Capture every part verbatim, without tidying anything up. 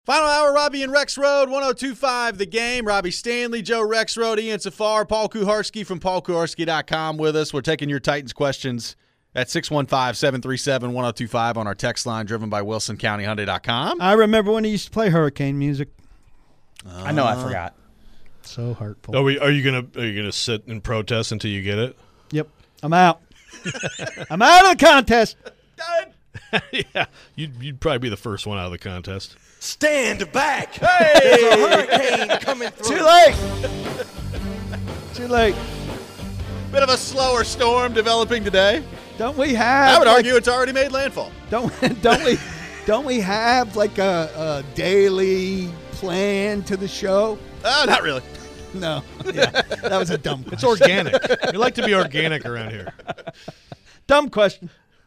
Final hour, Robbie and Rex Road, one oh two point five The Game. Robbie Stanley, Joe Rex Road, Ian Safar, Paul Kuharski from paul kuharski dot com with us. We're taking your Titans questions at six one five, seven three seven, one oh two five on our text line driven by wilson county hyundai dot com. I remember when he used to play hurricane music. Uh, I know I forgot. So hurtful. Are, we, are you gonna are you gonna sit and protest until you get it? Yep. I'm out. I'm out of the contest. Yeah, you'd, you'd probably be the first one out of the contest. Stand back! Hey! There's a hurricane coming through. Too late. Too late. Bit of a slower storm developing today. Don't we have? I would like, argue it's already made landfall. Don't don't we? Don't we have like a, a daily plan to the show? Uh, not really. No. Yeah, that was a dumb question. It's organic. We like to be organic around here. Dumb question.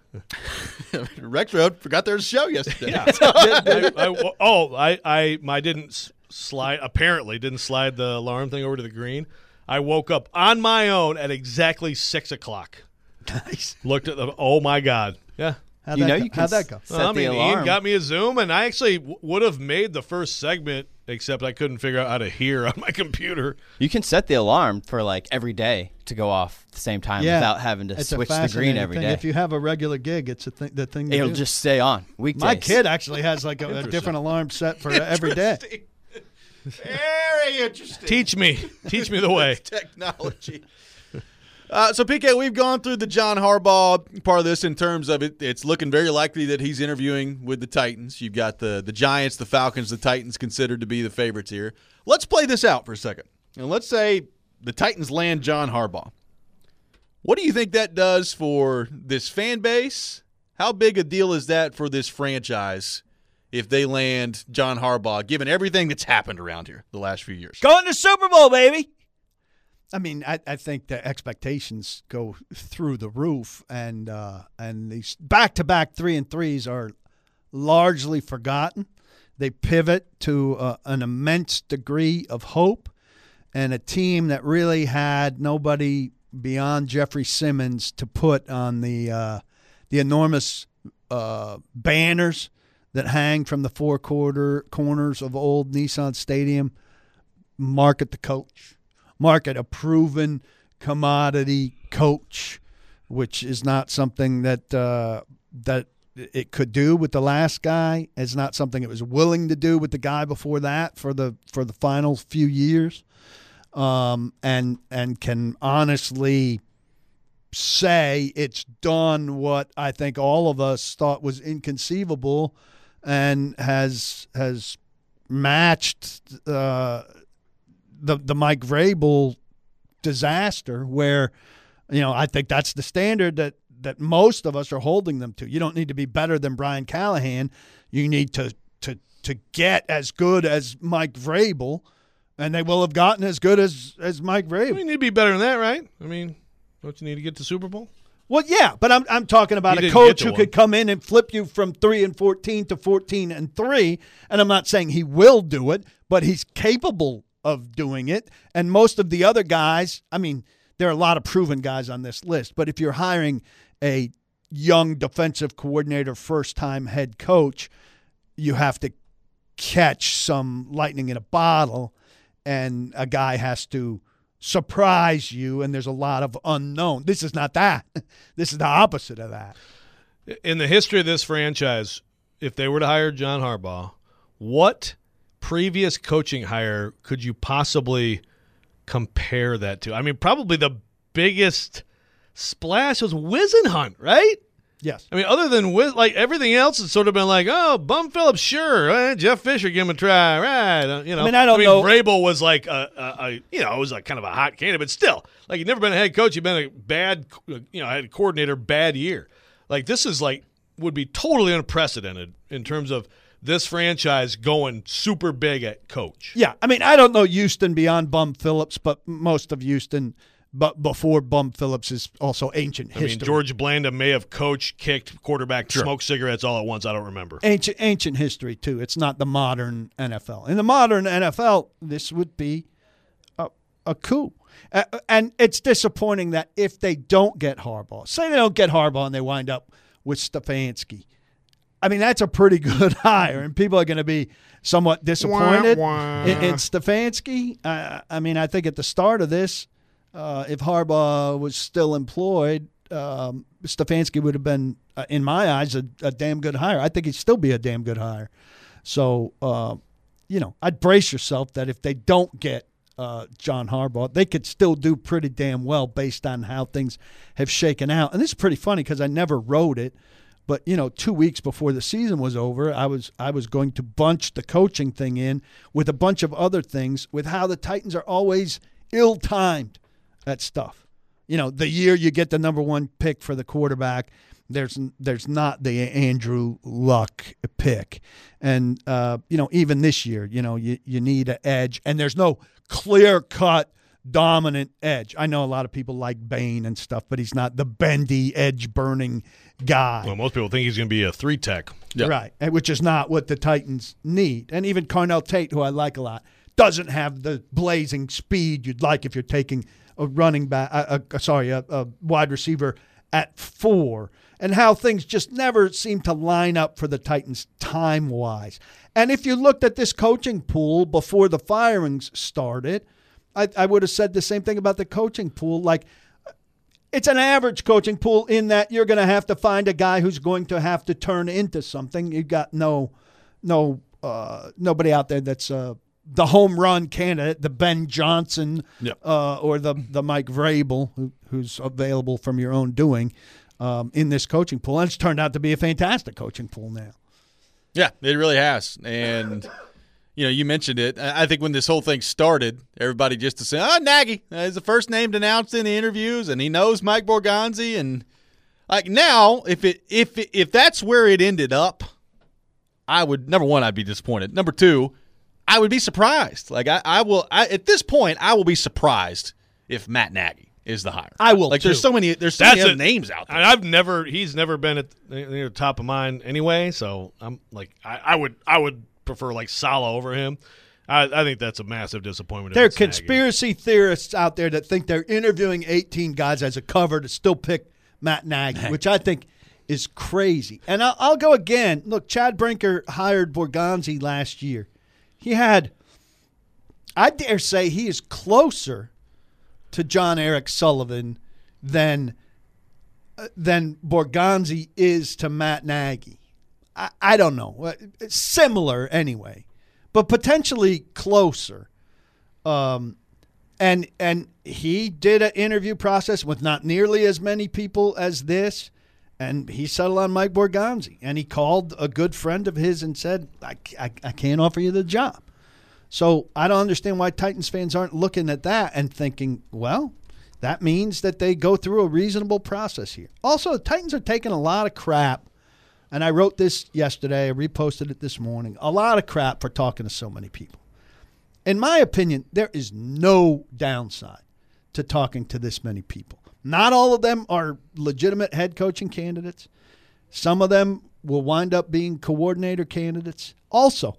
Rex Road forgot there was a show yesterday. Yeah. I, I, oh, I, I, I didn't slide. Apparently, didn't slide the alarm thing over to the green. I woke up on my own at exactly six o'clock. Nice. Looked at the. Oh my God. Yeah. How'd You that know go? you can How'd that go? set Well, I the mean, alarm. Ian got me a Zoom, and I actually w- would have made the first segment, except I couldn't figure out how to hear on my computer. You can set the alarm for like every day to go off at the same time Yeah. without having to It's a switch the fascinating green every thing. day. If you have a regular gig, it's a thing. The thing. to It'll do. just stay on weekdays. My kid actually has like a, a Interesting. different alarm set for every day. Very interesting. Teach me. Teach me the way. Technology. Uh, so, P K, we've gone through the John Harbaugh part of this in terms of it. It's looking very likely that he's interviewing with the Titans. You've got the, the Giants, the Falcons, the Titans considered to be the favorites here. Let's play this out for a second. And let's say the Titans land John Harbaugh. What do you think that does for this fan base? How big a deal is that for this franchise if they land John Harbaugh, given everything that's happened around here the last few years? Going to Super Bowl, baby. I mean, I, I think the expectations go through the roof, and uh, and these back-to-back three and threes are largely forgotten. They pivot to uh, an immense degree of hope, and a team that really had nobody beyond Jeffrey Simmons to put on the uh, the enormous uh, banners that hang from the four quarter corners of old Nissan Stadium. Market the coach. Market a proven commodity coach, which is not something that uh, that it could do with the last guy. It's not something it was willing to do with the guy before that for the for the final few years, um, and and can honestly say it's done what I think all of us thought was inconceivable, and has has matched. Uh, The the Mike Vrabel disaster, where, you know, I think that's the standard that, that most of us are holding them to. You don't need to be better than Brian Callahan. You need to to to get as good as Mike Vrabel, and they will have gotten as good as, as Mike Vrabel. We need to be better than that, right? I mean, don't you need to get to Super Bowl? Well, yeah, but I'm I'm talking about He a didn't coach get to who one. could come in and flip you from three and fourteen to fourteen and three, and I'm not saying he will do it, but he's capable of doing it. And most of the other guys, I mean, there are a lot of proven guys on this list, but if you're hiring a young defensive coordinator, first-time head coach, you have to catch some lightning in a bottle, and a guy has to surprise you, and there's a lot of unknown. This is not that. This is the opposite of that. In the history of this franchise, if they were to hire John Harbaugh, what previous coaching hire could you possibly compare that to? I mean, probably the biggest splash was Wisenhunt, right? Yes. I mean, other than Wiz, like everything else, it's sort of been like, oh, Bum Phillips, sure, eh, Jeff Fisher, give him a try, right? Uh, you know, I mean, I don't know- Vrabel was like a, a, a, you know, it was like kind of a hot candidate, but still, like you've never been a head coach, you've been a bad, you know, head coordinator, bad year. Like this is like would be totally unprecedented in terms of this franchise going super big at coach. Yeah, I mean, I don't know Houston beyond Bum Phillips, but most of Houston, but before Bum Phillips, is also ancient I history. mean, George Blanda may have coached, kicked, quarterback, Sure. smoked cigarettes all at once. I don't remember. ancient ancient history too. It's not the modern N F L. In the modern N F L, this would be a, a coup. Uh, and it's disappointing that if they don't get Harbaugh, say they don't get Harbaugh and they wind up with Stefanski, I mean, that's a pretty good hire, and people are going to be somewhat disappointed Wah, wah. in, in Stefanski. Uh, I mean, I think at the start of this, uh, if Harbaugh was still employed, um, Stefanski would have been, uh, in my eyes, a, a damn good hire. I think he'd still be a damn good hire. So, uh, you know, I'd brace yourself that if they don't get uh, John Harbaugh, they could still do pretty damn well based on how things have shaken out. And this is pretty funny because I never wrote it, but, you know, two weeks before the season was over, I was I was going to bunch the coaching thing in with a bunch of other things with how the Titans are always ill-timed at stuff. You know, the year you get the number one pick for the quarterback, there's there's not the Andrew Luck pick. And, uh, you know, even this year, you know, you, you need an edge. And there's no clear-cut dominant edge. I know a lot of people like Bain and stuff, but he's not the bendy, edge-burning guy. Well, most people think he's going to be a three-tech. Yep. Right, and which is not what the Titans need. And even Carnell Tate, who I like a lot, doesn't have the blazing speed you'd like if you're taking a running back, a, a, sorry, a, a wide receiver at four, and how things just never seem to line up for the Titans time-wise. And if you looked at this coaching pool before the firings started, I, I would have said the same thing about the coaching pool. Like, it's an average coaching pool in that you're going to have to find a guy who's going to have to turn into something. You've got no, no, uh, nobody out there that's uh, the home run candidate, the Ben Johnson, Yep. uh, or the the Mike Vrabel, who, who's available from your own doing um, in this coaching pool. And it's turned out to be a fantastic coaching pool now. Yeah, it really has. And, you know, you mentioned it. I think when this whole thing started, everybody just to say, oh, Nagy is the first name announced in the interviews, and he knows Mike Borgonzi. And, like, now, if it if it, if that's where it ended up, I would, number one, I'd be disappointed. Number two, I would be surprised. Like, I, I will, I, at this point, I will be surprised if Matt Nagy is the hire. I will, Like, too. there's so many, there's so That's many other it. names out there. And I've never, he's never been at near the top of mind anyway. So I'm like, I, I would, I would prefer like Saleh over him. I, I think that's a massive disappointment. if There are it's Nagy. conspiracy theorists out there that think they're interviewing eighteen guys as a cover to still pick Matt Nagy, which I think is crazy. And I'll, I'll go again. Look, Chad Brinker hired Borgonzi last year. He had, I dare say, he is closer to John Eric Sullivan than uh, than Borgonzi is to Matt Nagy. I, I don't know. Similar anyway, but potentially closer. Um, and and he did an interview process with not nearly as many people as this, and he settled on Mike Borgonzi. And he called a good friend of his and said, I, I, I can't offer you the job. So I don't understand why Titans fans aren't looking at that and thinking, well, that means that they go through a reasonable process here. Also, the Titans are taking a lot of crap, and I wrote this yesterday, I reposted it this morning, a lot of crap for talking to so many people. In my opinion, there is no downside to talking to this many people. Not all of them are legitimate head coaching candidates. Some of them will wind up being coordinator candidates. Also,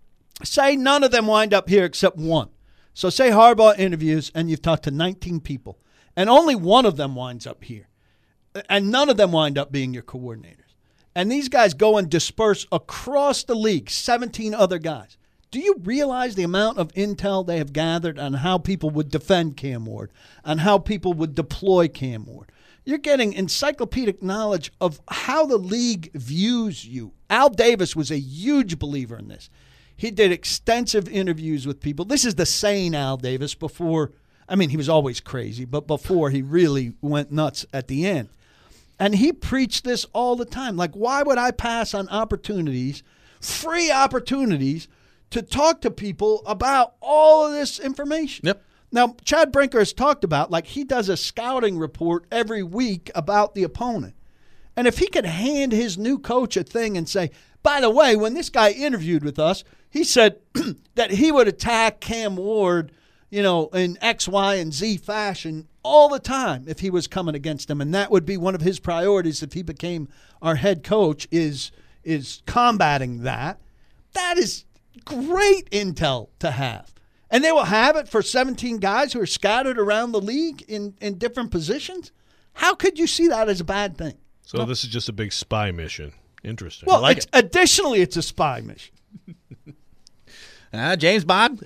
say none of them wind up here except one. So say Harbaugh interviews and you've talked to nineteen people, and only one of them winds up here. And none of them wind up being your coordinators. And these guys go and disperse across the league, seventeen other guys. Do you realize the amount of intel they have gathered on how people would defend Cam Ward, on how people would deploy Cam Ward? You're getting encyclopedic knowledge of how the league views you. Al Davis was a huge believer in this. He did extensive interviews with people. This is the sane Al Davis before, I mean, he was always crazy, but before he really went nuts at the end. And he preached this all the time. Like, why would I pass on opportunities, free opportunities, to talk to people about all of this information? Yep. Now, Chad Brinker has talked about, like, he does a scouting report every week about the opponent. And if he could hand his new coach a thing and say, by the way, when this guy interviewed with us, he said that he would attack Cam Ward, you know, in X, Y, and Z fashion all the time if he was coming against him. And that would be one of his priorities if he became our head coach, is is combating that. That is great intel to have. And they will have it for seventeen guys who are scattered around the league in, in different positions. How could you see that as a bad thing? So this is just a big spy mission. Interesting. Well, I like it's, additionally, it's a spy mission. Uh, James Bond.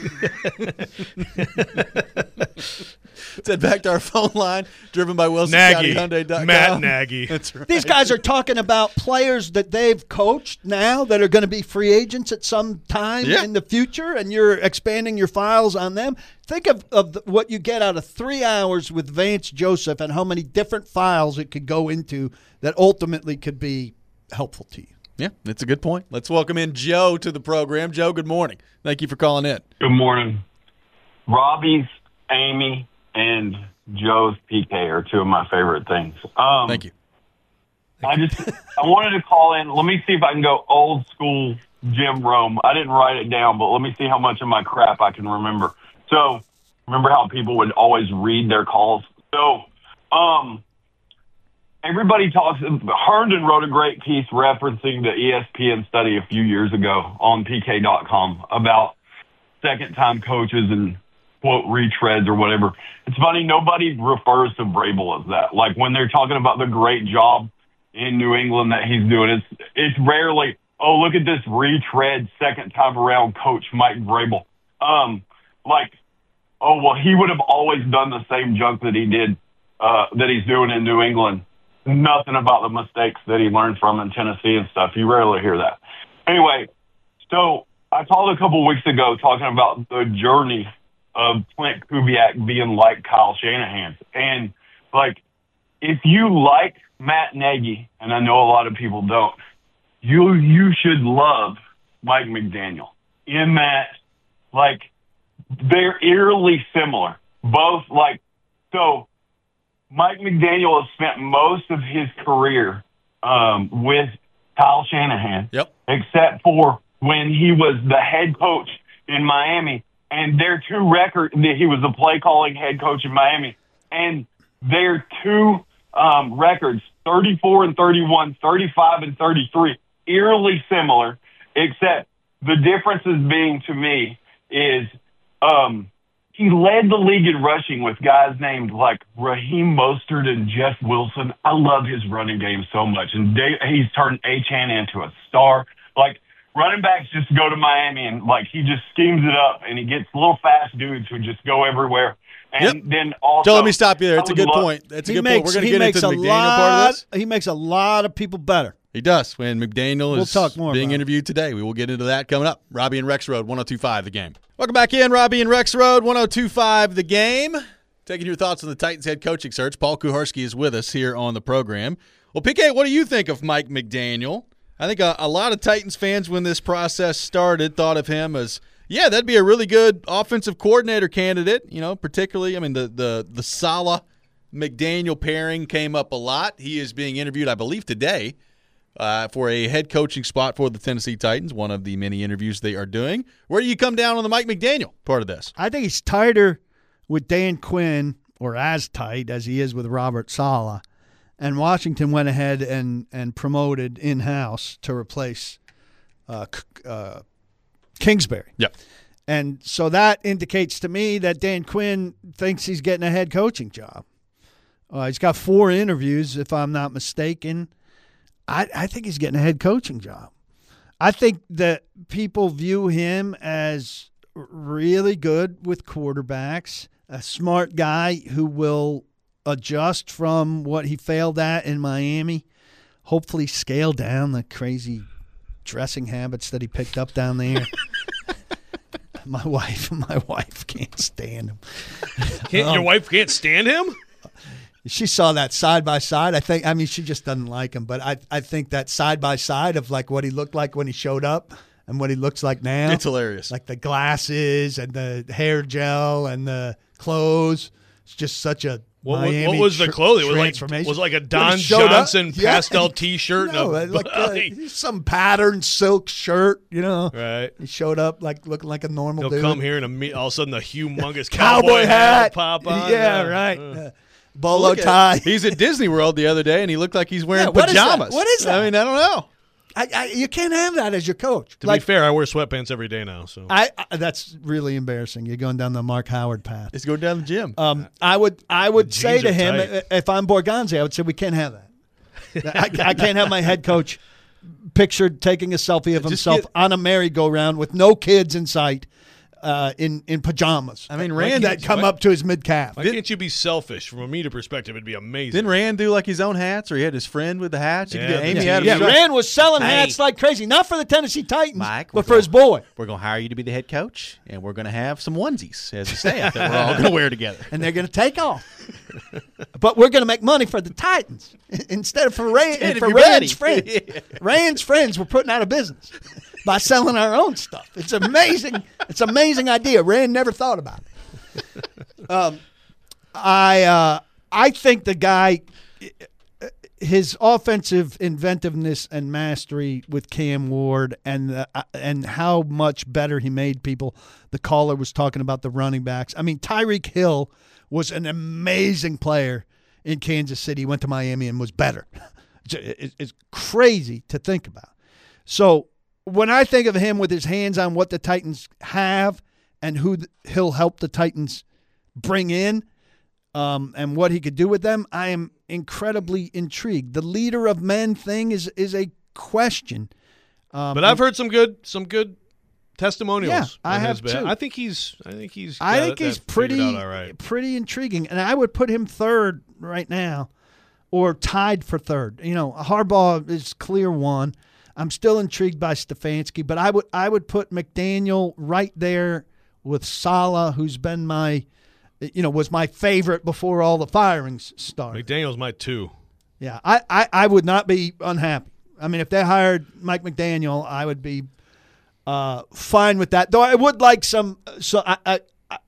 Let's head back to our phone line, driven by Wilson County Nagy. Hyundai dot com. Matt Nagy. That's right. These guys are talking about players that they've coached now that are going to be free agents at some time Yeah. in the future, and you're expanding your files on them. Think of, of the, what you get out of three hours with Vance Joseph and how many different files it could go into that ultimately could be helpful to you. Yeah, that's a good point. Let's welcome in Joe to the program. Joe, good morning. Thank you for calling in. Good morning. Robbie's, Amy, and Joe's P K are two of my favorite things. Um, Thank you. I just I wanted to call in. Let me see if I can go old school Jim Rome. I didn't write it down, but let me see how much of my crap I can remember. So, remember how people would always read their calls? So, um, everybody talks. Herndon wrote a great piece referencing the E S P N study a few years ago on P K dot com about second-time coaches and, quote, retreads or whatever. It's funny, nobody refers to Vrabel as that. Like, when they're talking about the great job in New England that he's doing, it's it's rarely, oh, look at this retread second-time-around coach Mike Vrabel. Um, like, oh, well, he would have always done the same junk that he did, uh, that he's doing in New England. Nothing about the mistakes that he learned from in Tennessee and stuff. You rarely hear that. Anyway, so I called a couple weeks ago talking about the journey of Clint Kubiak being like Kyle Shanahan. And, like, if you like Matt Nagy, and I know a lot of people don't, you you should love Mike McDaniel in that, like, they're eerily similar. Both, like, so Mike McDaniel has spent most of his career um, with Kyle Shanahan, Yep. except for when he was the head coach in Miami. And their two record, he was the play calling head coach in Miami. And their two um, records, thirty-four and thirty-one, thirty-five and thirty-three, eerily similar, except the differences being to me is um, he led the league in rushing with guys named like Raheem Mostert and Jeff Wilson. I love his running game so much. And they, he's turned Achane into a star. Like, running backs just go to Miami and, like, he just schemes it up, and he gets little fast dudes who just go everywhere. And Yep. then also, Joe, let me stop you there. It's I a would good love- point. That's a He good makes, point. We're going to he get makes into the a McDaniel lot, part of this. He makes a lot of people better. He does. When McDaniel We'll is talk more being about it. interviewed today, we will get into that coming up. Robbie and Rex Road, one oh two point five The Game. Welcome back in, Robbie and Rex Road, one oh two point five The Game. Taking your thoughts on the Titans head coaching search. Paul Kuharsky is with us here on the program. Well, P K, what do you think of Mike McDaniel? I think a, a lot of Titans fans, when this process started, thought of him as, yeah, that'd be a really good offensive coordinator candidate. You know, particularly, I mean, the the the Saleh McDaniel pairing came up a lot. He is being interviewed, I believe, today uh, for a head coaching spot for the Tennessee Titans, one of the many interviews they are doing. Where do you come down on the Mike McDaniel part of this? I think he's tighter with Dan Quinn, or as tight as he is with Robert Saleh. And Washington went ahead and, and promoted in-house to replace uh, uh, Kingsbury. Yep. And so that indicates to me that Dan Quinn thinks he's getting a head coaching job. Uh, he's got four interviews, if I'm not mistaken. I, I think he's getting a head coaching job. I think that people view him as really good with quarterbacks, a smart guy who will adjust from what he failed at in Miami, hopefully scale down the crazy dressing habits that he picked up down there. my wife, my wife can't stand him. Can't, your wife can't stand him? She saw that side by side. I think, I mean, she just doesn't like him, but I, I think that side by side of like what he looked like when he showed up and what he looks like now. It's hilarious. Like the glasses and the hair gel and the clothes. It's just such a What, what, Miami what was the tr- clothing? It was like transformation. was like a When Don he showed up- Johnson yeah. pastel T-shirt No, and a like uh, some patterned silk shirt, you know. right. He showed up like looking like a normal He'll dude. come here and a me- all of a sudden the humongous Cowboy, cowboy, hat. will pop on. Yeah, Uh, right. uh. Uh, bolo Look at- tie. He's at Disney World the other day, and he looked like he's wearing Yeah, what is that? pajamas. What is that? I mean, I don't know. I, I, you can't have that as your coach. To like, be fair, I wear sweatpants every day now. So I, I that's really embarrassing. You're going down the Mark Howard path. Let's go down the gym. Um, I would I would The say jeans to are him, tight. i- if I'm Borgonzi, I would say we can't have that. I, I can't have my head coach pictured taking a selfie of Just himself get- on a merry-go-round with no kids in sight, uh, in in pajamas. I mean, Why Rand that come why- up to his mid calf. Why can't you be selfish? From a media perspective, it'd be amazing. Didn't Rand do like his own hats, or he had his friend with the hats? You could Yeah, get Amy the had Yeah, him. Rand was selling Hey. hats like crazy, not for the Tennessee Titans, Mike, we're but for his going- boy. We're going to hire you to be the head coach, and we're going to have some onesies as a staff that we're all going to wear together. And they're going to take off. But we're going to make money for the Titans instead of for, Rand, Ted, if for you're Rand's ready. friends. Rand's friends were putting out of business by selling our own stuff. It's amazing. It's an amazing idea. Rand never thought about it. Um, I uh, I think the guy, his offensive inventiveness and mastery with Cam Ward, and the, uh, and how much better he made people. The caller was talking about the running backs. I mean, Tyreek Hill was an amazing player in Kansas City. He went to Miami and was better. It's, it's crazy to think about. So when I think of him with his hands on what the Titans have and who th- he'll help the Titans bring in, um, and what he could do with them, I am incredibly intrigued. The leader of men thing is is a question. Um, But I've heard some good some good testimonials. Yeah, I on have his behalf. too. I think he's I think he's I got think that he's figured pretty out all right. pretty intriguing, and I would put him third right now, or tied for third. You know, Harbaugh is clear one. I'm still intrigued by Stefanski, but I would I would put McDaniel right there with Saleh, who's been my, you know, was my favorite before all the firings started. McDaniel's my two. Yeah, I, I, I would not be unhappy. I mean, if they hired Mike McDaniel, I would be uh, fine with that. Though I would like some. So I, I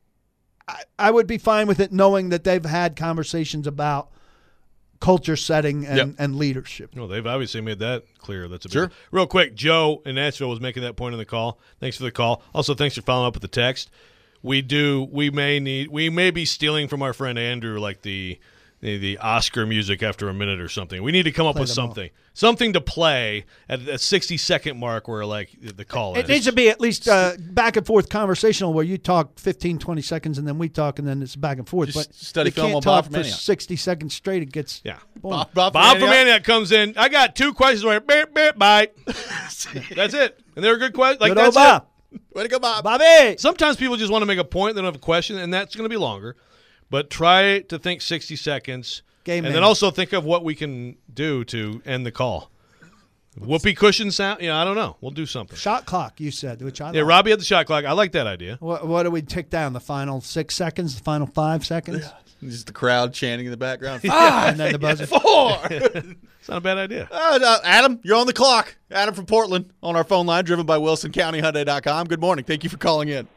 I I would be fine with it, knowing that they've had conversations about culture setting and, Yep. and leadership. No, they've obviously made that clear. That's a big Sure. Real quick, Joe in Nashville was making that point in the call. Thanks for the call. Also, thanks for following up with the text. We do. We may need. We may be stealing from our friend Andrew, like the the, the Oscar music after a minute or something. We need to come up Play with them all. something, something to play at a sixty second mark where like the call. It is. needs to be at least uh, back and forth conversational where you talk fifteen, twenty seconds and then we talk and then it's back and forth. Just but study you film can't on talk Bob for from Antioch. sixty seconds straight. It gets Yeah. boring. Bob, Bob, Bob from Antioch. Antioch comes in. I got two questions. Where beep, beep, bye. That's it, and they're good questions. Like Good that's old Bob. it. Way to go, Bob. Bobby. Sometimes people just want to make a point, they don't have a question, and that's going to be longer. But try to think sixty seconds, Game and man. then also think of what we can do to end the call. Whoopee cushion sound? Yeah, I don't know. We'll do something. Shot clock, you said, which I Yeah, like. Robbie had the shot clock. I like that idea. What, what do we tick down? The final six seconds? The final five seconds? Just the crowd chanting in the background. And then the buzzer. Four. It's not a bad idea. Uh, uh, Adam, you're on the clock. Adam from Portland on our phone line, driven by Wilson County Hyundai dot com. Good morning. Thank you for calling in.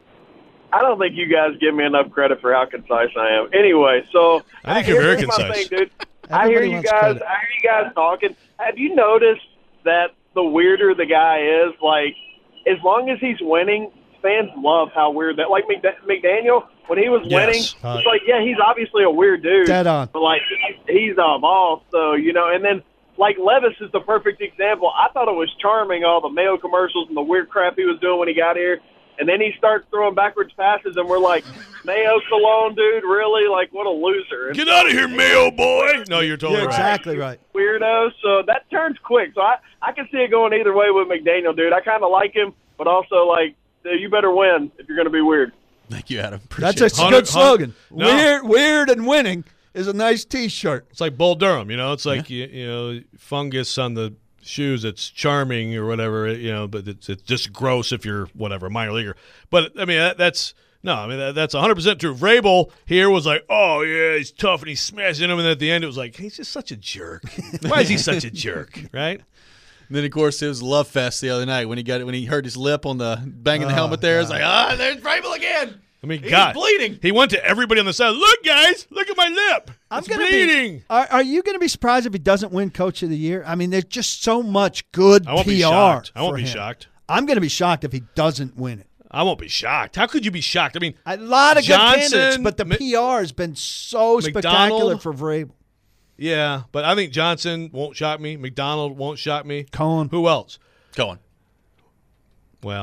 I don't think you guys give me enough credit for how concise I am. Anyway, so I think you're here's very my concise. thing, dude. I hear Everybody you wants guys. credit. I hear you guys talking. Have you noticed that the weirder the guy is, like, as long as he's winning, fans love how weird that. Like McD- McDaniel, when he was Yes. winning, Uh, it's like, yeah, he's obviously a weird dude. Dead on. But like, he's, he's a boss, so you know. And then like Levis is the perfect example. I thought it was charming, all the Mayo commercials and the weird crap he was doing when he got here. And then he starts throwing backwards passes, and we're like, Mayo Cologne, dude, really? Like, what a loser. And Get out of here, Mayo boy. No, you're totally You're right. exactly right. weirdo. So that turns quick. So I, I can see it going either way with McDaniel, dude. I kind of like him, but also, like, dude, you better win if you're going to be weird. Thank you, Adam. Appreciate That's a it. Hundred- good slogan. No. Weird, weird and winning is a nice T-shirt. It's like Bull Durham, you know. It's like you, you know, fungus on the shoes. It's charming or whatever, you know, but it's it's just gross if you're whatever minor leaguer. But I mean, that, that's no, I mean that, that's one hundred percent true. Vrabel here was like, oh yeah, he's tough and he's smashing him, and at the end it was like, he's just such a jerk. Why is he such a jerk? Right? And then, of course, it was Love Fest the other night when he got when he hurt his lip on the banging the Oh, helmet there. It's like, ah, there's Vrabel again. I mean, He's God, bleeding. He went to everybody on the side. Look, guys, look at my lip. I'm It's gonna bleeding. Be, are, are you going to be surprised if he doesn't win Coach of the Year? I mean, there's just so much good I won't P R. be shocked. I won't for be him. shocked. I'm going to be shocked if he doesn't win it. I won't be shocked. How could you be shocked? I mean, A lot of Johnson, good candidates, but the Mi- P R has been so spectacular McDonald. for Vrabel. yeah, but I think Johnson won't shock me. McDonald won't shock me. Cohen. Who else? Cohen. Well,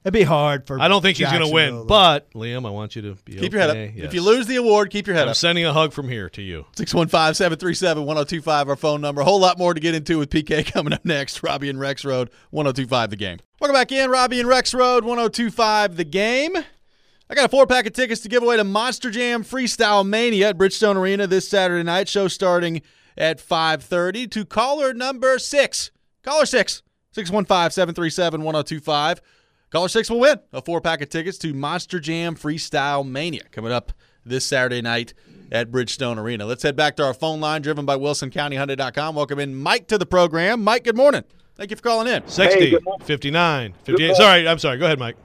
It'd be hard for I don't think he's going to win, Jacksonville, but Liam, I want you to be Keep okay. your head up. Yes. If you lose the award, keep your head I'm up. sending a hug from here to you. six one five, seven three seven, one oh two five, our phone number. A whole lot more to get into with P K coming up next. Robbie and Rex Road, one oh two five The Game. Welcome back in. Robbie and Rex Road, one oh two five The Game. I got a four-pack of tickets to give away to Monster Jam Freestyle Mania at Bridgestone Arena this Saturday night. Show starting at five thirty. To caller number six. Caller six. six one five, seven three seven, one oh two five. Caller six will win a four-pack of tickets to Monster Jam Freestyle Mania coming up this Saturday night at Bridgestone Arena. Let's head back to our phone line driven by Wilson County Hyundai dot com. Welcome in Mike to the program. Mike, good morning. Thank you for calling in. sixty, Hey, good morning. fifty-nine, Good fifty-eight. morning. Sorry, I'm sorry. Go ahead, Mike.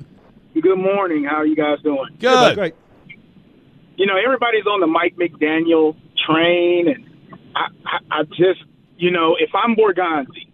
Good morning. How are you guys doing? Good. Great. You know, everybody's on the Mike McDaniel train, and I, I, I just, you know, if I'm Borgonzi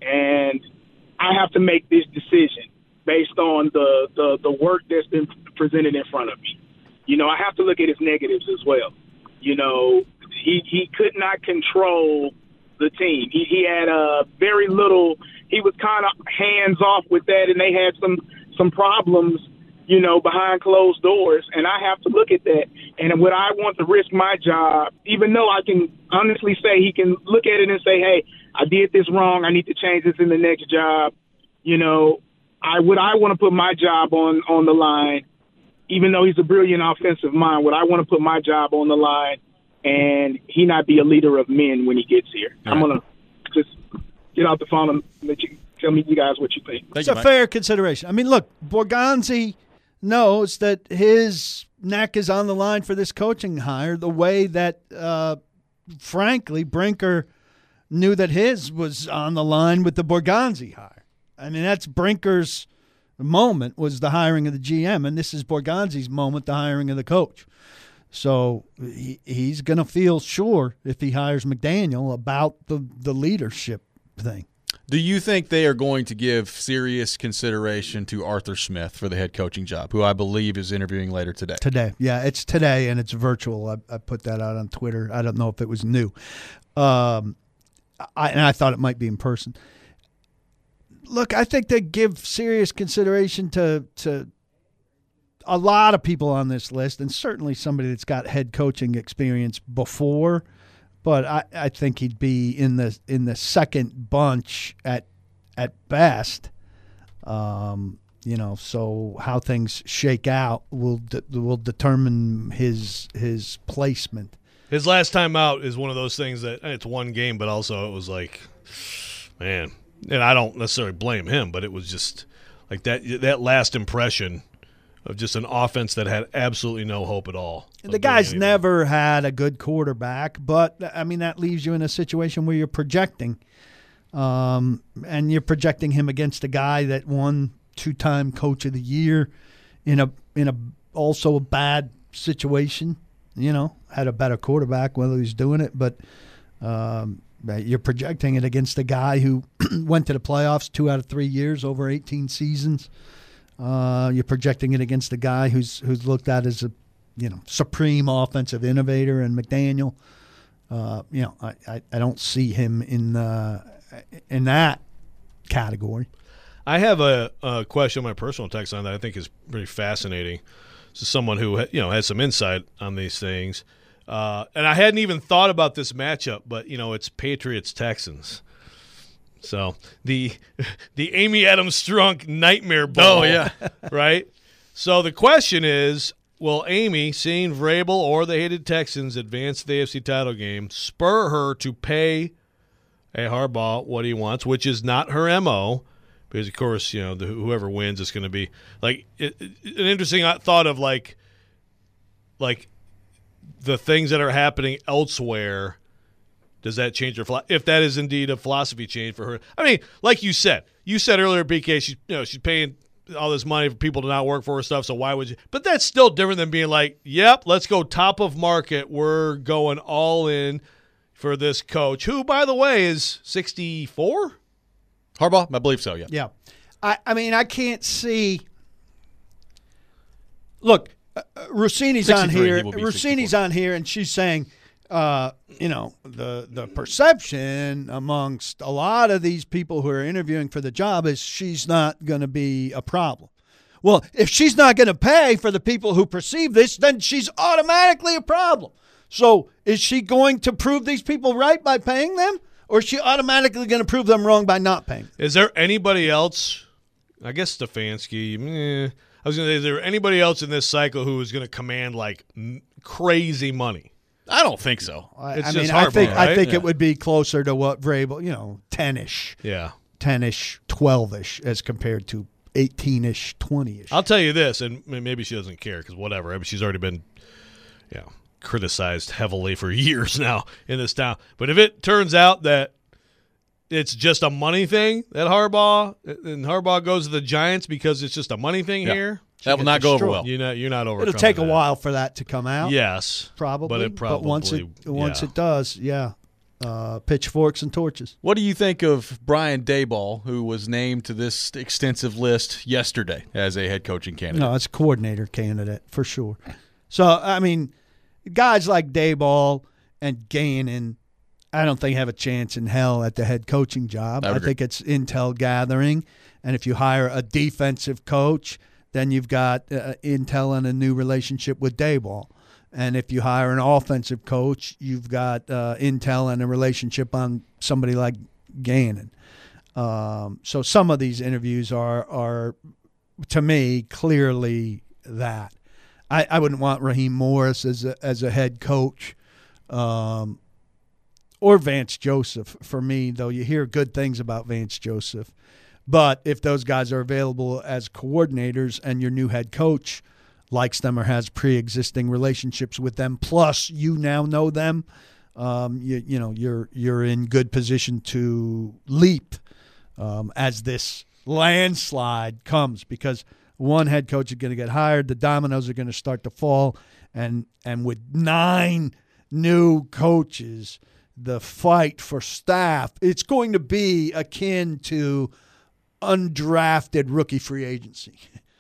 and I have to make this decision based on the, the, the work that's been presented in front of me, you know, I have to look at his negatives as well. You know, he, he could not control the team. He, he had uh, very little – he was kind of hands-off with that, and they had some, some problems, you know, behind closed doors, and I have to look at that. And would I want to risk my job, even though I can honestly say he can look at it and say, hey, I did this wrong, I need to change this in the next job, you know, I would I want to put my job on, on the line, even though he's a brilliant offensive mind, would I want to put my job on the line and he not be a leader of men when he gets here? All I'm right. going to just get out the phone and let you tell me you guys what you think. Thank It's you, a Mike. fair consideration. I mean, look, Borgonzi knows that his neck is on the line for this coaching hire the way that, uh, frankly, Brinker knew that his was on the line with the Borgonzi hire. I mean, that's Brinker's moment was the hiring of the G M, and this is Borgonzi's moment, the hiring of the coach. So he, he's going to feel sure if he hires McDaniel about the, the leadership thing. Do you think they are going to give serious consideration to Arthur Smith for the head coaching job, who I believe is interviewing later today? Today. Yeah, it's today, and it's virtual. I, I put that out on Twitter. I don't know if it was new. Um, I, and I thought it might be in person. Look, I think they give serious consideration to to a lot of people on this list, and certainly somebody that's got head coaching experience before. But I, I think he'd be in the in the second bunch at at best. Um, you know, so how things shake out will de- will determine his his placement. His last time out is one of those things that it's one game, but also it was like, man, and I don't necessarily blame him, but it was just like that that last impression of just an offense that had absolutely no hope at all. The guy's never had a good quarterback, but, I mean, that leaves you in a situation where you're projecting. Um, and you're projecting him against a guy that won two-time Coach of the Year in a in a also a bad situation, you know, had a better quarterback while he was doing it. But um, you're projecting it against a guy who went to the playoffs two out of three years over eighteen seasons. Uh, you're projecting it against a guy who's who's looked at as a, you know, supreme offensive innovator in McDaniel. Uh, you know, I, I, I don't see him in uh, in that category. I have a, a question on my personal text line that I think is pretty fascinating. This is someone who you know has some insight on these things, uh, and I hadn't even thought about this matchup, but you know it's Patriots Texans. So the the Amy Adams Strunk nightmare ball. Oh, yeah. Right? So the question is, will Amy, seeing Vrabel or the hated Texans advance to the A F C title game, spur her to pay a Harbaugh what he wants, which is not her M O, because, of course, you know, the, whoever wins is going to be like it, it, an interesting thought of like like the things that are happening elsewhere. Does that change her philosophy? If that is indeed a philosophy change for her, I mean, like you said, you said earlier, B K, she's you know she's paying all this money for people to not work for her stuff. So why would you? But that's still different than being like, "Yep, let's go top of market. We're going all in for this coach, who, by the way, is sixty-four." Harbaugh, I believe so. Yeah. Yeah, I I mean I can't see. Look, uh, Rossini's on sixty-three, here. he will be Rossini's sixty-four. on here, and she's saying. Uh, you know, the the perception amongst a lot of these people who are interviewing for the job is she's not going to be a problem. Well, if she's not going to pay for the people who perceive this, then she's automatically a problem. So is she going to prove these people right by paying them, or is she automatically going to prove them wrong by not paying? Is there anybody else? I guess Stefanski. Eh, I was going to say, is there anybody else in this cycle who is going to command like m- crazy money? I don't think so. I, It's I just mean, I Harbaugh, think I right? think Yeah. it would be closer to what Vrabel, you know, ten-ish, Yeah. ten-ish, twelve-ish, as compared to eighteen-ish, twenty-ish. I'll tell you this, and maybe she doesn't care because whatever. I mean, she's already been, you know, criticized heavily for years now in this town. But if it turns out that it's just a money thing that Harbaugh and Harbaugh goes to the Giants because it's just a money thing Yeah. here, That will not go over destroyed. well. you're not you're not overcoming It'll take a that. while for that to come out. Yes, probably. but it probably once it once yeah. it does, yeah, uh, pitchforks and torches. What do you think of Brian Daboll, who was named to this extensive list yesterday as a head coaching candidate? No, it's a coordinator candidate for sure. So I mean, guys like Daboll and Gannon, I don't think have a chance in hell at the head coaching job. I would I agree. think it's intel gathering, and if you hire a defensive coach, then you've got uh, intel and a new relationship with Daboll. And if you hire an offensive coach, you've got uh, intel and a relationship on somebody like Gannon. Um, so some of these interviews are, are to me, clearly that. I, I wouldn't want Raheem Morris as a, as a head coach. Um, or Vance Joseph for me, though you hear good things about Vance Joseph. But if those guys are available as coordinators and your new head coach likes them or has pre-existing relationships with them, plus you now know them, um, you, you know, you're you're in good position to leap um, as this landslide comes, because one head coach is going to get hired, the dominoes are going to start to fall, and and with nine new coaches, the fight for staff, it's going to be akin to undrafted rookie free agency.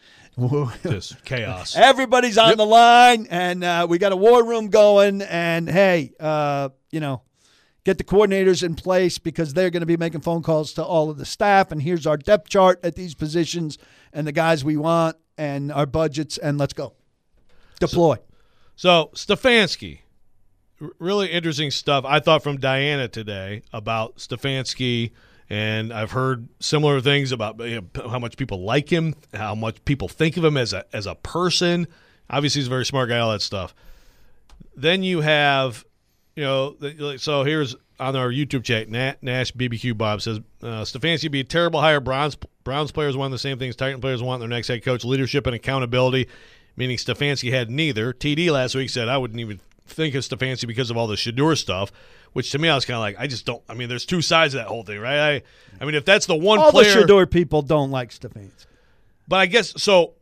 Just chaos. Everybody's on the line, and uh, we got a war room going, and hey, uh, you know, get the coordinators in place because they're going to be making phone calls to all of the staff, and here's our depth chart at these positions and the guys we want and our budgets, and let's go. Deploy. So Stefanski, r- really interesting stuff I thought from Diana today about Stefanski, and I've heard similar things about you know, how much people like him, how much people think of him as a as a person. Obviously, he's a very smart guy, all that stuff. Then you have, you know, the- so here's on our YouTube chat, Nat, Nash B B Q Bob says, uh, Stefanski would be a terrible hire. Browns, Browns players want the same things Titan players want in their next head coach, leadership and accountability, meaning Stefanski had neither. T D last week said, I wouldn't even think of Stefanski because of all the Shador stuff, which to me I was kind of like, I just don't, I mean, there's two sides of that whole thing, right? I, I mean, if that's the one All player. the Shador people don't like Stefanski. But I guess so.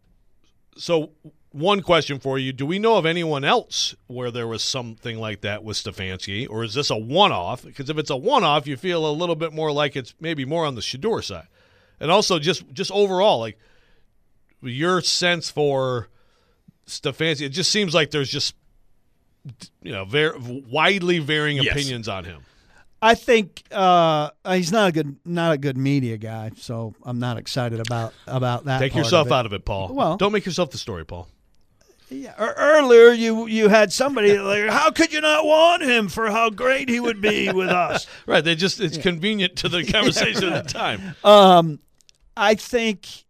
So one question for you: do we know of anyone else where there was something like that with Stefanski, or is this a one-off? Because if it's a one-off, you feel a little bit more like it's maybe more on the Shador side, and also just just overall, like your sense for Stefanski. It just seems like there's just you know very widely varying Yes. opinions on him. I think uh, he's not a good not a good media guy, so I'm not excited about about that. Take part yourself of it. out of it, Paul. Well- don't make yourself the story, Paul. Yeah, ear- earlier you you had somebody like, how could you not want him for how great he would be with us? Right? They just it's convenient to the conversation at the time. Um, I think,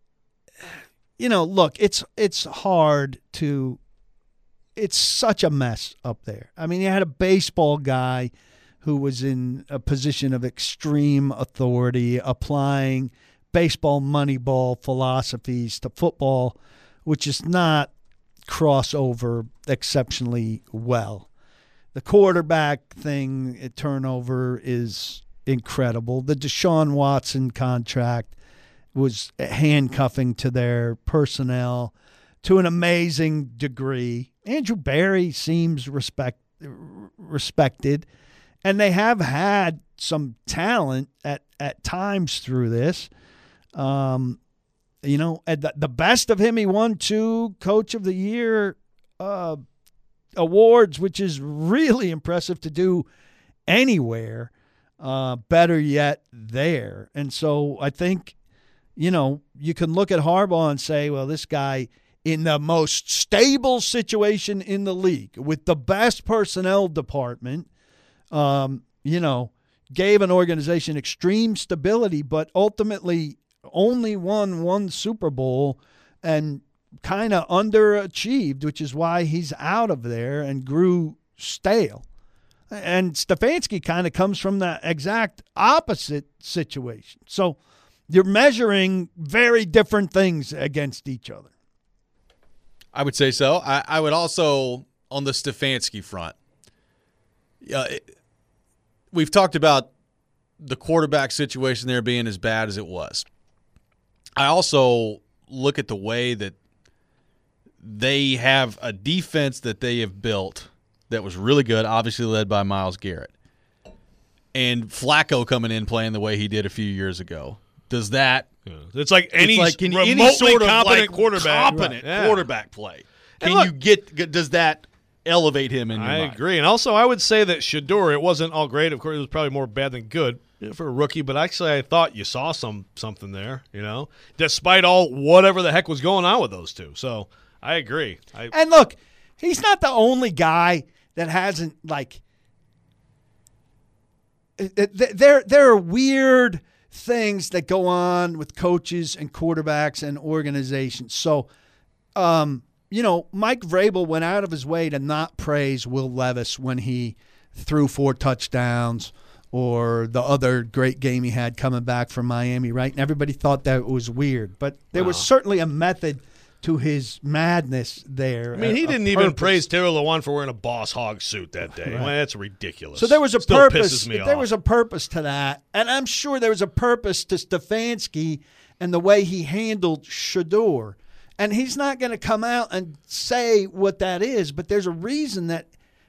you know, look, it's it's hard to. It's such a mess up there. I mean, you had a baseball guy who was in a position of extreme authority, applying baseball moneyball philosophies to football, which is not crossover exceptionally well. The quarterback thing at turnover is incredible. The Deshaun Watson contract was handcuffing to their personnel to an amazing degree. Andrew Barry seems respect respected, and they have had some talent at, at times through this. Um, you know, at the, the best of him, he won two Coach of the Year uh, awards, which is really impressive to do anywhere. Uh, better yet, there. And so I think, you know, you can look at Harbaugh and say, well, this guy in the most stable situation in the league with the best personnel department, um, you know, gave an organization extreme stability, but ultimately only won one Super Bowl and kind of underachieved, which is why he's out of there and grew stale. And Stefanski kind of comes from the exact opposite situation. So you're measuring very different things against each other. I would say so. I, I would also, on the Stefanski front, uh, it, we've talked about the quarterback situation there being as bad as it was. I also look at the way that they have a defense that they have built that was really good, obviously led by Myles Garrett. And Flacco coming in playing the way he did a few years ago. Does that yeah. It's like any, it's like, can remotely any sort of competent like quarterback, competent right. quarterback play. Can look, you get does that elevate him in your I mind? agree. And also I would say that Shedeur, it wasn't all great. Of course, it was probably more bad than good for a rookie, but actually I thought you saw some something there, you know, despite all whatever the heck was going on with those two. So I agree. I, And look, he's not the only guy that hasn't, like, there, there are weird things that go on with coaches and quarterbacks and organizations. So, um, you know, Mike Vrabel went out of his way to not praise Will Levis when he threw four touchdowns or the other great game he had coming back from Miami, right? And everybody thought that was weird. But there was certainly a method to his madness there. I mean, he a, a didn't even purpose. praise Taylor Lewan for wearing a Boss Hog suit that day. Right. Well, that's ridiculous. So there was a Still purpose. pisses me There off. was a purpose to that, and I'm sure there was a purpose to Stefanski and the way he handled Shedeur. And he's not going to come out and say what that is, but there's a reason that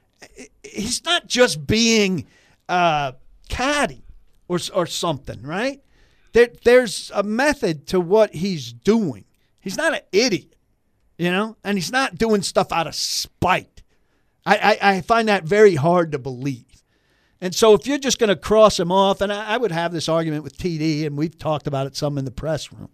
he's not just being uh, catty or or something, right? There, there's a method to what he's doing. He's not an idiot, you know, and he's not doing stuff out of spite. I, I, I find that very hard to believe. And so if you're just going to cross him off, and I, I would have this argument with T D, and we've talked about it some in the press room,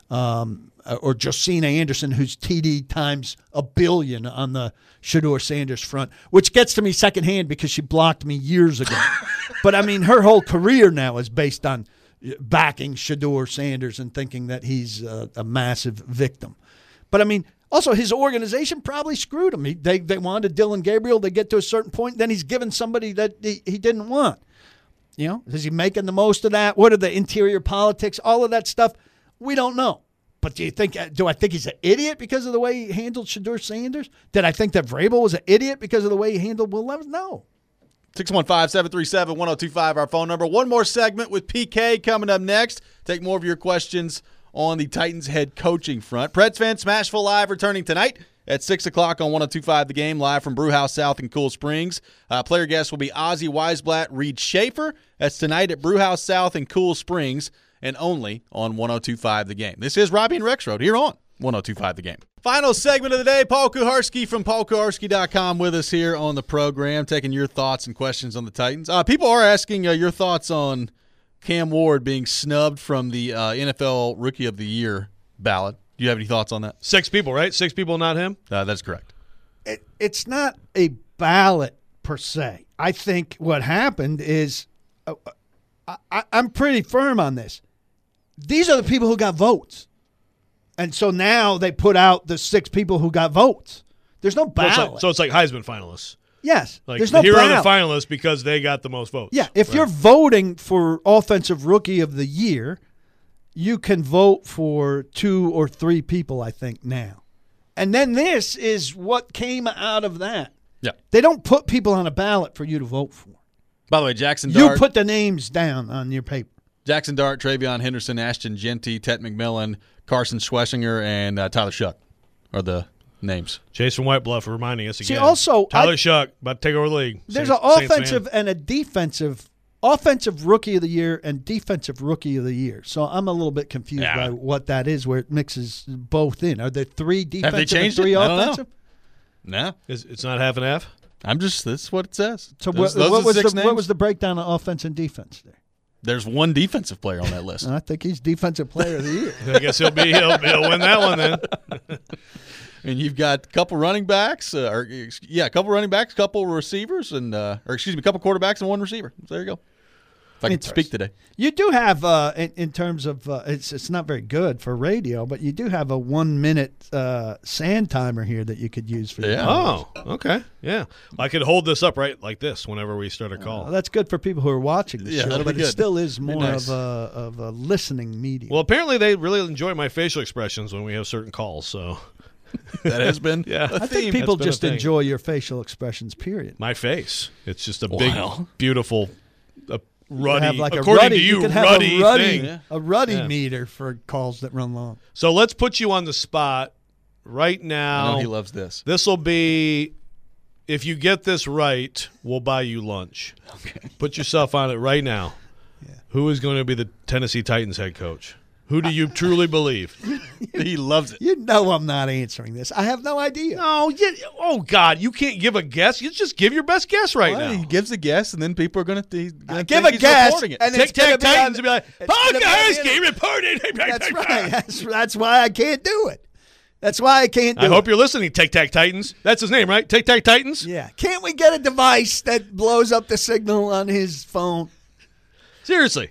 um, or Josina Anderson, who's T D times a billion on the Shedeur Sanders front, which gets to me secondhand because she blocked me years ago. But, I mean, her whole career now is based on backing Shedeur Sanders and thinking that he's a, a massive victim. But, I mean, also his organization probably screwed him. He, they they wanted Dylan Gabriel. They get to a certain point, then he's given somebody that he, he didn't want. You know, is he making the most of that? What are the interior politics? All of that stuff, we don't know. But do you think? Do I think he's an idiot because of the way he handled Shedeur Sanders? Did I think that Vrabel was an idiot because of the way he handled Will Levis? No. six one five, seven three seven, one oh two five, our phone number. One more segment with P K coming up next. Take more of your questions on the Titans head coaching front. Preds fans, Smashville Live returning tonight at six o'clock on one oh two five The Game, live from Brewhouse South in Cool Springs. Uh, player guests will be Ozzie Weisblatt, Reed Schaefer. That's tonight at Brewhouse South in Cool Springs and only on one oh two five The Game. This is Robbie and Rexroad here on one oh two five The Game. Final segment of the day, Paul Kuharsky from paul kuharsky dot com with us here on the program, taking your thoughts and questions on the Titans. Uh, people are asking uh, your thoughts on Cam Ward being snubbed from the uh, N F L Rookie of the Year ballot. Do you have any thoughts on that? Six people, right? Six people, not him? Uh, that's correct. It, it's not a ballot per se. I think what happened is uh, I, I'm pretty firm on this. These are the people who got votes. And so now they put out the six people who got votes. There's no So ballot. it's like, so it's like Heisman finalists. Yes. Like there's the no hero ballot. of the finalists because they got the most votes. Yeah. If Right. you're voting for Offensive Rookie of the Year, you can vote for two or three people, I think, now. And then this is what came out of that. Yeah. They don't put people on a ballot for you to vote for. By the way, Jackson You Dart, put the names down on your paper. Jackson Dart, Travion Henderson, Ashton Genty, Tet McMillan, Carson Schlesinger, and uh, Tyler Shuck are the names. Jason Whitebluff reminding us again. See, also, Tyler I- Shuck about to take over the league. There's Saints- an Saints offensive fan. and a defensive offensive Rookie of the Year and defensive Rookie of the Year. So I'm a little bit confused Yeah. by what that is, where it mixes both in. Are there three defensive Have they changed and three it? I don't know. offensive? No, It's, it's not half and half? I'm just. That's what it says. So Those- what, those what are was six the what names. was the breakdown of offense and defense there? There's one defensive player on that list. I think he's defensive player of the year. I guess he'll be he'll, he'll win that one then. And you've got a couple running backs, uh, or yeah, a couple running backs, a couple receivers, and uh, or excuse me, a couple quarterbacks and one receiver. So there you go. If I can speak today. You do have, uh, in, in terms of, uh, it's it's not very good for radio, but you do have a one minute uh, sand timer here that you could use for. Yeah. Oh, okay, yeah. I could hold this up right like this whenever we start a call. Uh, that's good for people who are watching the Yeah, show, that'll but be it good. still is more nice. of a of a listening medium. Well, apparently they really enjoy my facial expressions when we have certain calls. So That has been Yeah. a I theme. think people That's been a just thing. enjoy your facial expressions. Period. my face, it's just a Wow. big, beautiful, uh, You could ruddy. have like a according ruddy, to you, could have ruddy, a ruddy, thing. a ruddy Yeah. meter for calls that run long. So let's put you on the spot right I now. know he loves this. This will be, if you get this right, we'll buy you lunch. Okay. Put yourself on it right now. Who is going to be the Tennessee Titans head coach? Who do you truly believe? He loves it. You know I'm not answering this. I have no idea. No, you, oh God, you can't give a guess. You just give your best guess right Well, now. he gives a guess, and then people are going to I give a guess, It. and Tic it's gonna Tac be on- Titans and be like, it's gonna be on the Polkowski reported. That's right. That's, that's why I can't do it. That's why I can't do I it. hope you're listening, Tic Tac Titans. That's his name, right? Tic Tac Titans? Yeah. Can't we get a device that blows up the signal on his phone? Seriously.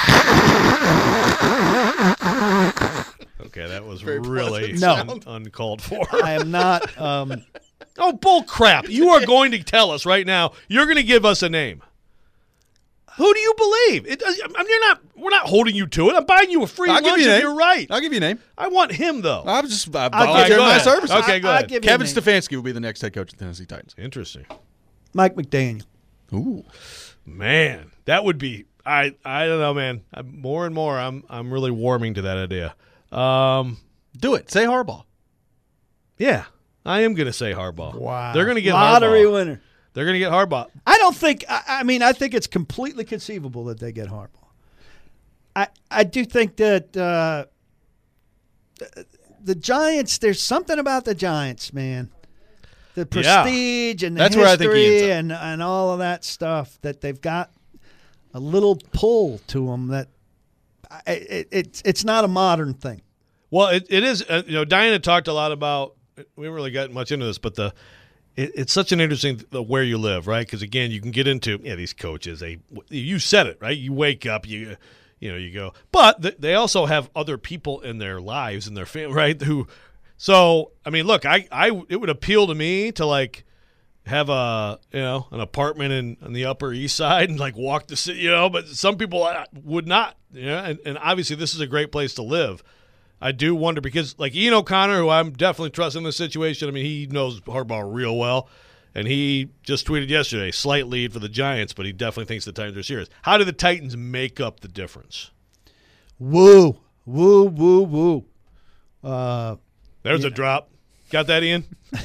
Okay, that was really No. un- uncalled for. I am not. Um, Oh, bull crap. You are going to tell us right now, you're going to give us a name. Who do you believe? It, I mean, you're not. We're not holding you to it. I'm buying you a free I'll give lunch you a if name. you're right. I'll give you a name. I want him, though. I was just uh, I'll volunteering give- my go ahead. services. Okay, go I- I'll ahead. give you a Kevin name. Stefanski will be the next head coach of the Tennessee Titans. Interesting. Mike McDaniel. Ooh. Man, that would be. I I don't know, man. I'm, more and more, I'm I'm really warming to that idea. Um, Do it. Say Harbaugh. yeah, I am going to say Harbaugh. Wow. They're going to get lottery Harbaugh. winner. They're going to get Harbaugh. I don't think. I, I mean, I think it's completely conceivable that they get Harbaugh. I I do think that uh, the, the Giants. There's something about the Giants, man. The Yeah. prestige and the That's where I think he history ends and and all of that stuff that they've got a little pull to them that I- it, it's it's not a modern thing. Well, it, it is. Uh, you know, Diana talked a lot about. We haven't really gotten much into this, but the it, it's such an interesting uh, where you live, right? Because again, you can get into yeah these coaches. They you said it right. You wake up, you you know you go, but th- they also have other people in their lives and their family, right? Who so I mean, look, I I it would appeal to me to like have a you know an apartment in on the Upper East Side and like walk the city, you know. But some people uh, would not, you know. And, and obviously, this is a great place to live. I do wonder because, like Ian O'Connor, who I'm definitely trusting in this situation, I mean, he knows Harbaugh real well, and he just tweeted yesterday, slight lead for the Giants, but he definitely thinks the Titans are serious. How do the Titans make up the difference? Woo, woo, woo, woo. Uh, There's a drop. Got that, Ian?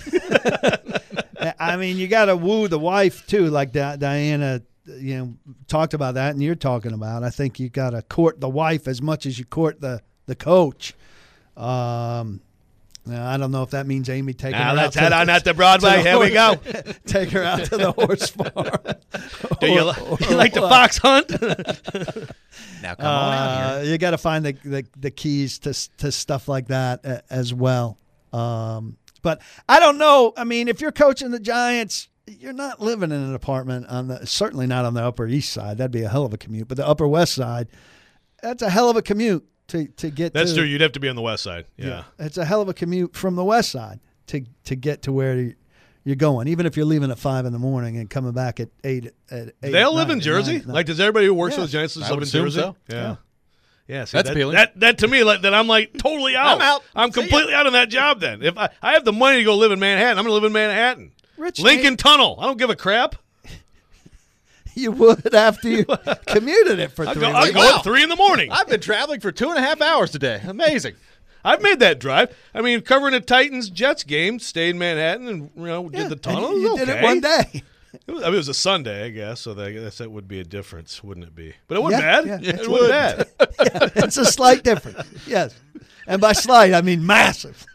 I mean, you got to woo the wife too, like Di- Diana, you know, talked about that, and you're talking about. I think you got to court the wife as much as you court the the coach. Um, now, I don't know if that means Amy taking Now her let's out head to, on out to Broadway. to the Here we go. horse- take her out to the horse farm. Do you, Or- li- or you like to what? fox hunt? Now come on out Uh, here. you got to find the, the the keys to to stuff like that a- as well. Um, but I don't know. I mean, if you're coaching the Giants, you're not living in an apartment on the certainly not on the Upper East Side. That'd be a hell of a commute. But the Upper West Side, that's a hell of a commute to to get. That's to, true. You'd have to be on the west side. Yeah. it's a hell of a commute from the West Side to to get to where you're going. Even if you're leaving at five in the morning and coming back at eight. At eight They all at live in night, Jersey? at night. Like, does everybody who works Yeah. for the Giants I live would in assume Jersey? so. Yeah. Yeah, see, That's that, appealing. That, that to me, like, that I'm like totally out. I'm out. I'm See ya. completely out on that job then. If I, I have the money to go live in Manhattan, I'm going to live in Manhattan. Rich Lincoln Tunnel. I don't give a crap. You would after you commuted it for I'll three go, I'll weeks. go Wow. at three in the morning. I've been traveling for two and a half hours today. Amazing. I've made that drive. I mean, covering a Titans Jets game, stayed in Manhattan and you know Yeah, did the and tunnel. You It was did okay. it one day. It was, I mean, it was a Sunday, I guess, so that, I guess that would be a difference, wouldn't it be? But it wasn't Yeah, bad. yeah, it it wasn't bad. Yeah, it's a slight difference. Yes. And by slight, I mean massive.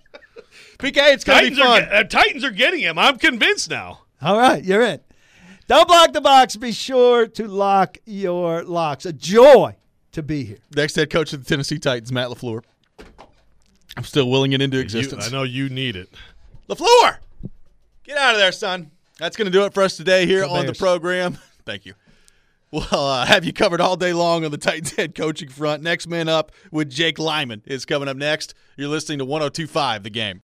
P K, it's going to be Titans are, fun. get- uh, Titans are getting him. I'm convinced now. All right, you're in. Don't block the box. Be sure to lock your locks. A joy to be here. Next head coach of the Tennessee Titans, Matt LaFleur. I'm still willing it into You, existence. I know you need it. LaFleur, get out of there, son. That's going to do it for us today here Go on the Bears. program. Thank you. We'll uh, have you covered all day long on the Titans head coaching front. Next man up with Jake Lyman is coming up next. You're listening to one oh two point five The Game.